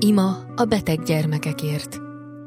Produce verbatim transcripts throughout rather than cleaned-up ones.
Ima a beteg gyermekekért.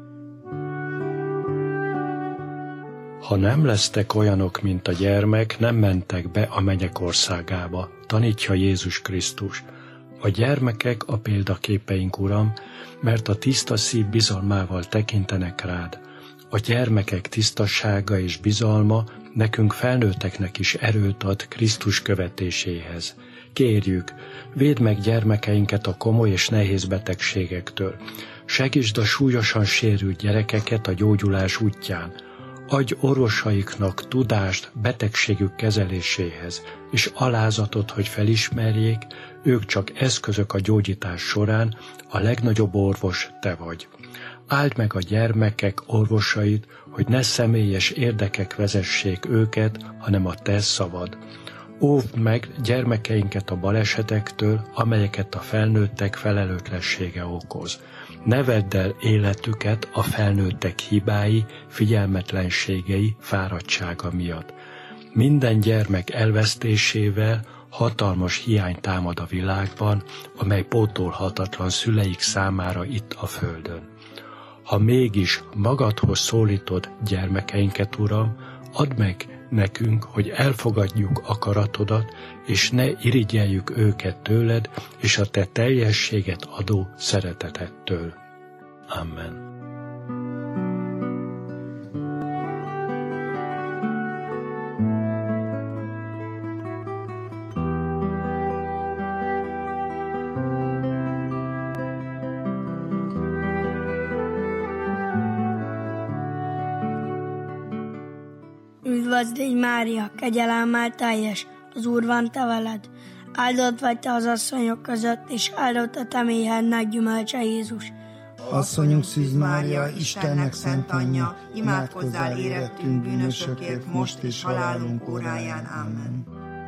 Ha nem lesztek olyanok, mint a gyermek, nem mentek be a mennyek országába, tanítja Jézus Krisztus. A gyermekek a példaképeink, Uram, mert a tiszta szív bizalmával tekintenek rád. A gyermekek tisztassága és bizalma nekünk felnőtteknek is erőt ad Krisztus követéséhez. Kérjük, védd meg gyermekeinket a komoly és nehéz betegségektől. Segítsd a súlyosan sérült gyerekeket a gyógyulás útján. Adj orvosaiknak tudást betegségük kezeléséhez, és alázatot, hogy felismerjék, ők csak eszközök a gyógyítás során, a legnagyobb orvos te vagy. Áld meg a gyermekek orvosait, hogy ne személyes érdekek vezessék őket, hanem a te szavad. Óvd meg gyermekeinket a balesetektől, amelyeket a felnőttek felelőtlensége okoz. Ne vedd el életüket a felnőttek hibái, figyelmetlenségei, fáradtsága miatt. Minden gyermek elvesztésével hatalmas hiány támad a világban, amely pótolhatatlan szüleik számára itt a földön. Ha mégis magadhoz szólítod gyermekeinket, Uram, add meg nekünk, hogy elfogadjuk akaratodat, és ne irigyeljük őket tőled, és a te teljességet adó szeretetettől. Amen. Üdvözl légy, Mária, kegyelemmel teljes, az Úr van te veled. Áldott vagy te az asszonyok között, és áldott a te méhednek gyümölcse, Jézus. Asszonyunk Szűz Mária, Istennek szent anyja, imádkozzál érettünk bűnösökért, most és halálunk óráján. Amen.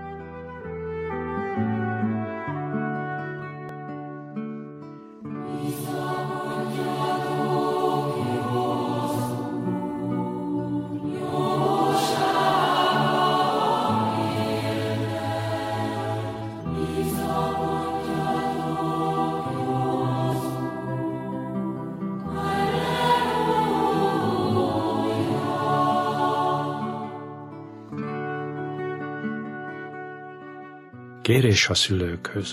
Kérés a szülőkhöz.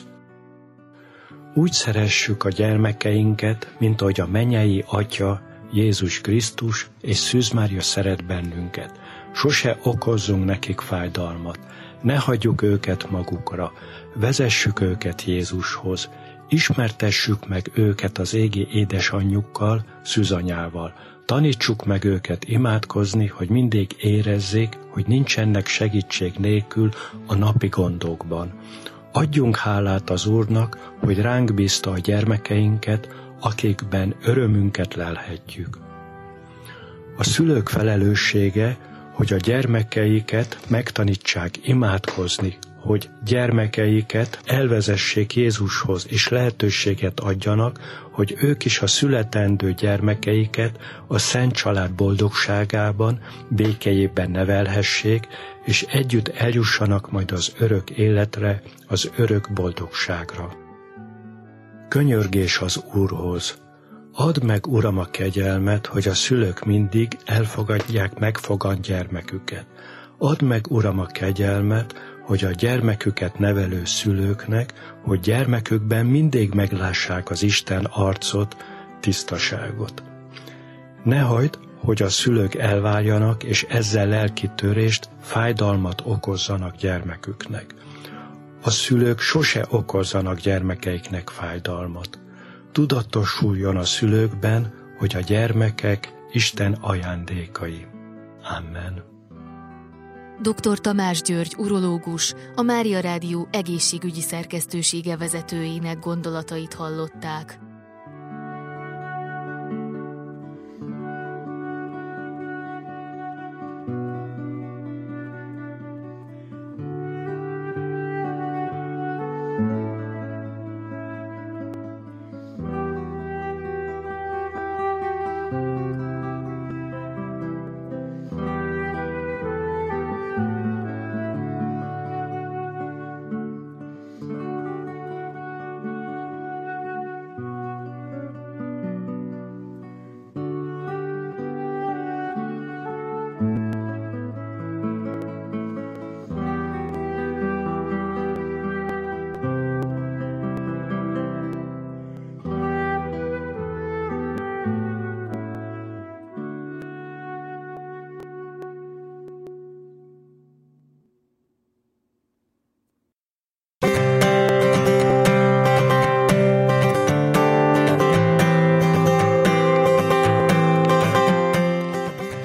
Úgy szeressük a gyermekeinket, mint ahogy a mennyei Atya, Jézus Krisztus és Szűz Mária szeret bennünket. Sose okozzunk nekik fájdalmat, ne hagyjuk őket magukra, vezessük őket Jézushoz, ismertessük meg őket az égi édesanyjukkal, szűzanyával, tanítsuk meg őket imádkozni, hogy mindig érezzék, hogy nincsenek segítség nélkül a napi gondokban. Adjunk hálát az Úrnak, hogy ránk bízta a gyermekeinket, akikben örömünket lelhetjük. A szülők felelőssége, hogy a gyermekeiket megtanítsák imádkozni, hogy gyermekeiket elvezessék Jézushoz, és lehetőséget adjanak, hogy ők is a születendő gyermekeiket a Szent Család boldogságában, békéjében nevelhessék, és együtt eljussanak majd az örök életre, az örök boldogságra. Könyörgés az Úrhoz. Add meg, Uram, a kegyelmet, hogy a szülők mindig elfogadják megfogant gyermeküket. Add meg, Uram, a kegyelmet, hogy a gyermeküket nevelő szülőknek, hogy gyermekükben mindig meglássák az Isten arcot, tisztaságot. Ne hagyd, hogy a szülők elváljanak, és ezzel lelki törést, fájdalmat okozzanak gyermeküknek. A szülők sose okozzanak gyermekeiknek fájdalmat. Tudatosuljon a szülőkben, hogy a gyermekek Isten ajándékai. Amen. doktor Tamás György, urológus, a Mária Rádió egészségügyi szerkesztősége vezetőjének gondolatait hallották.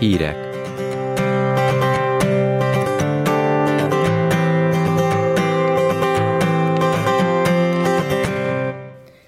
Hírek.